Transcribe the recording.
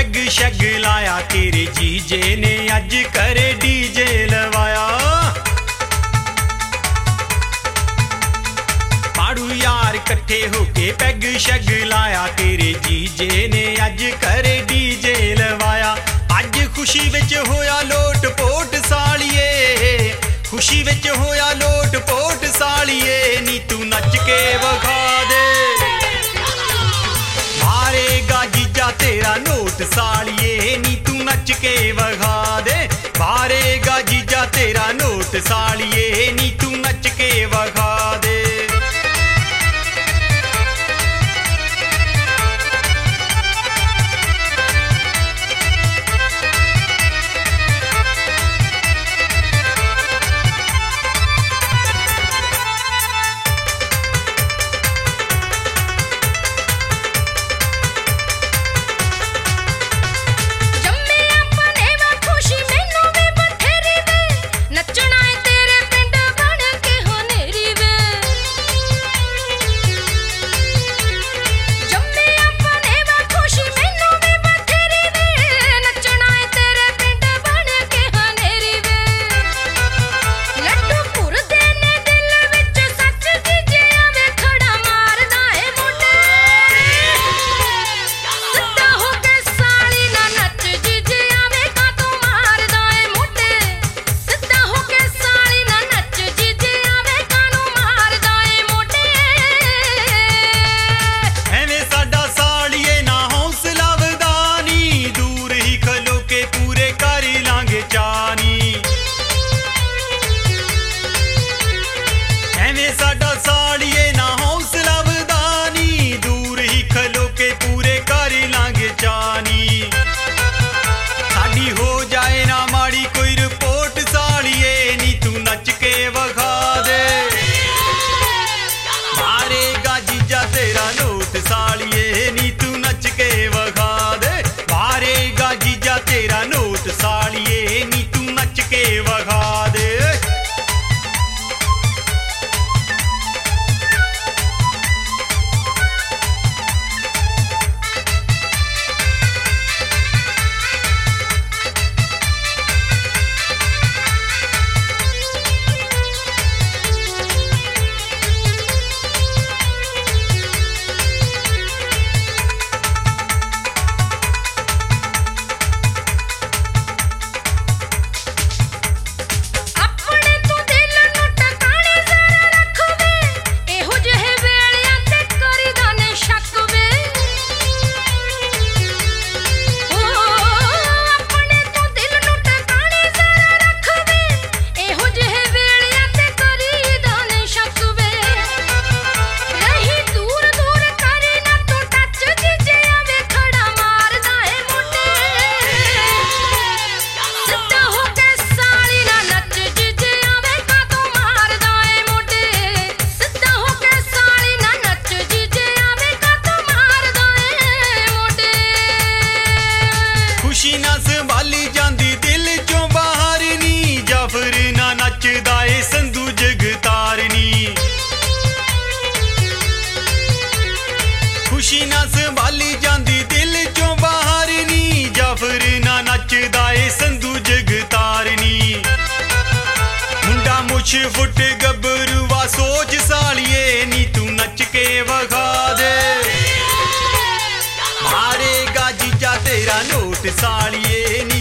Peg शैग लाया, तेरे जीजे ने अज करे डीजे लवाया। पाड़ू यार कट्ठे होके पैग शैग लाया, तेरे जीजे ने अज करे डीजे लवाया। अज खुशी विच होया लोट पोट सालिए, खुशी विच होया लोट पोट सालिए, नी तू नच के वखा दे, मारेगा जीजा तेरा नोट सालिए, नी तू नच के वखा दे, मारेगा जीजा तेरा नोट सालिए, नी तू नच के वखा दे। सालिए नी तू नच के वखा दे। खुशी ना संभाली जांदी दिल चों बाहर नी, जाफर ना नचदा ए संधू जगतारनी। खुशी ना संभाली जांदी दिल चों बाहर नी, जाफर ना नचदा ए संधू जगतारनी। मुंडा मुछ फुट गबरुआ सोच सालिए, नी तू नच के वखा दे, मारेगा जीजा तेरा नोट सालिए नी